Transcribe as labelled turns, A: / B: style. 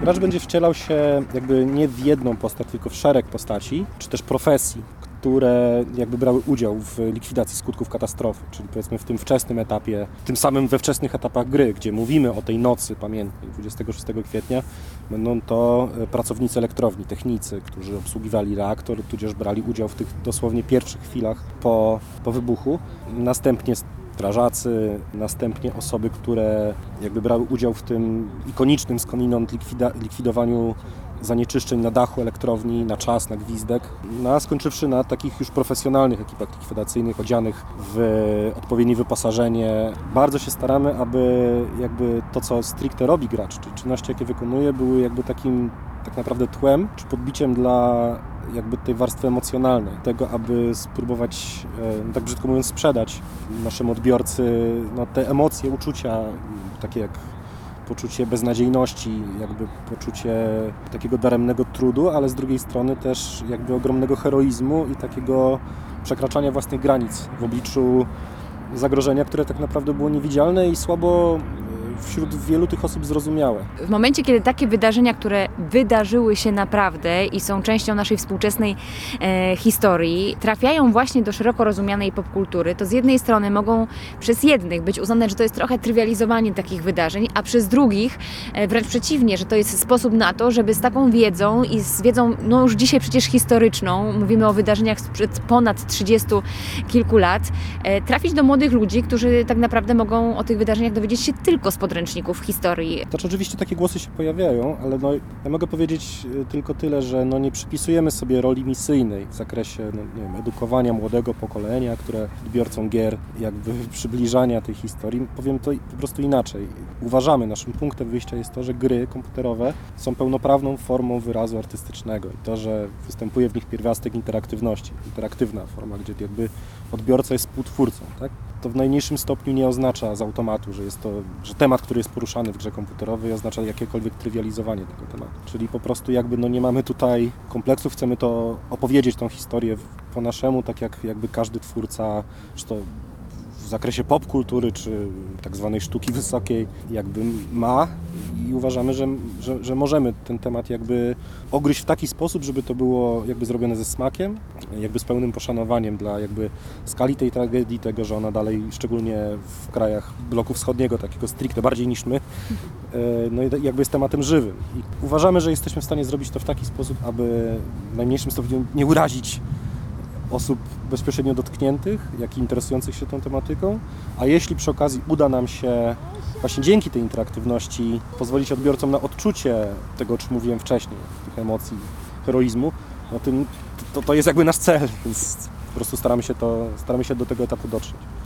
A: gracz będzie wcielał się jakby nie w jedną postać, tylko w szereg postaci, czy też profesji, które jakby brały udział w likwidacji skutków katastrofy, czyli powiedzmy w tym wczesnym etapie, tym samym we wczesnych etapach gry, gdzie mówimy o tej nocy pamiętnej 26 kwietnia, będą to pracownicy elektrowni, technicy, którzy obsługiwali reaktor, tudzież brali udział w tych dosłownie pierwszych chwilach po wybuchu. Następnie strażacy, następnie osoby, które jakby brały udział w tym ikonicznym skądinąd likwidowaniu zanieczyszczeń na dachu elektrowni, na czas, na gwizdek, a skończywszy na takich już profesjonalnych ekipach likwidacyjnych, odzianych w odpowiednie wyposażenie. Bardzo się staramy, aby jakby to, co stricte robi gracz, czyli czynności, jakie wykonuje, były jakby takim tak naprawdę tłem, czy podbiciem dla jakby tej warstwy emocjonalnej, tego, aby spróbować, tak brzydko mówiąc, sprzedać naszemu odbiorcy te emocje, uczucia, takie jak poczucie beznadziejności, jakby poczucie takiego daremnego trudu, ale z drugiej strony też jakby ogromnego heroizmu i takiego przekraczania własnych granic w obliczu zagrożenia, które tak naprawdę było niewidzialne i słabo wśród wielu tych osób zrozumiałe.
B: W momencie, kiedy takie wydarzenia, które wydarzyły się naprawdę i są częścią naszej współczesnej historii, trafiają właśnie do szeroko rozumianej popkultury, to z jednej strony mogą przez jednych być uznane, że to jest trochę trywializowanie takich wydarzeń, a przez drugich wręcz przeciwnie, że to jest sposób na to, żeby z taką wiedzą i z wiedzą już dzisiaj przecież historyczną, mówimy o wydarzeniach sprzed ponad 30 kilku lat, trafić do młodych ludzi, którzy tak naprawdę mogą o tych wydarzeniach dowiedzieć się tylko z podręczników historii.
A: Znaczy, oczywiście takie głosy się pojawiają, ale ja mogę powiedzieć tylko tyle, że nie przypisujemy sobie roli misyjnej w zakresie edukowania młodego pokolenia, które odbiorcą gier, jakby przybliżania tej historii. Powiem to po prostu inaczej. Uważamy, naszym punktem wyjścia jest to, że gry komputerowe są pełnoprawną formą wyrazu artystycznego i to, że występuje w nich pierwiastek interaktywności, interaktywna forma, gdzie jakby odbiorca jest współtwórcą, tak? To w najmniejszym stopniu nie oznacza z automatu, że temat, który jest poruszany w grze komputerowej, oznacza jakiekolwiek trywializowanie tego tematu. Czyli po prostu jakby nie mamy tutaj kompleksów, chcemy to opowiedzieć tą historię po naszemu, tak jak jakby każdy twórca, czy to w zakresie popkultury, czy tak zwanej sztuki wysokiej, jakby ma i uważamy, że możemy ten temat jakby ogryźć w taki sposób, żeby to było jakby zrobione ze smakiem, jakby z pełnym poszanowaniem dla jakby skali tej tragedii, tego, że ona dalej, szczególnie w krajach bloku wschodniego, takiego stricte bardziej niż my, jakby jest tematem żywym. I uważamy, że jesteśmy w stanie zrobić to w taki sposób, aby w najmniejszym stopniu nie urazić osób bezpośrednio dotkniętych, jak i interesujących się tą tematyką, a jeśli przy okazji uda nam się właśnie dzięki tej interaktywności pozwolić odbiorcom na odczucie tego, o czym mówiłem wcześniej, tych emocji, heroizmu, to jest jakby nasz cel, więc po prostu staramy się do tego etapu dotrzeć.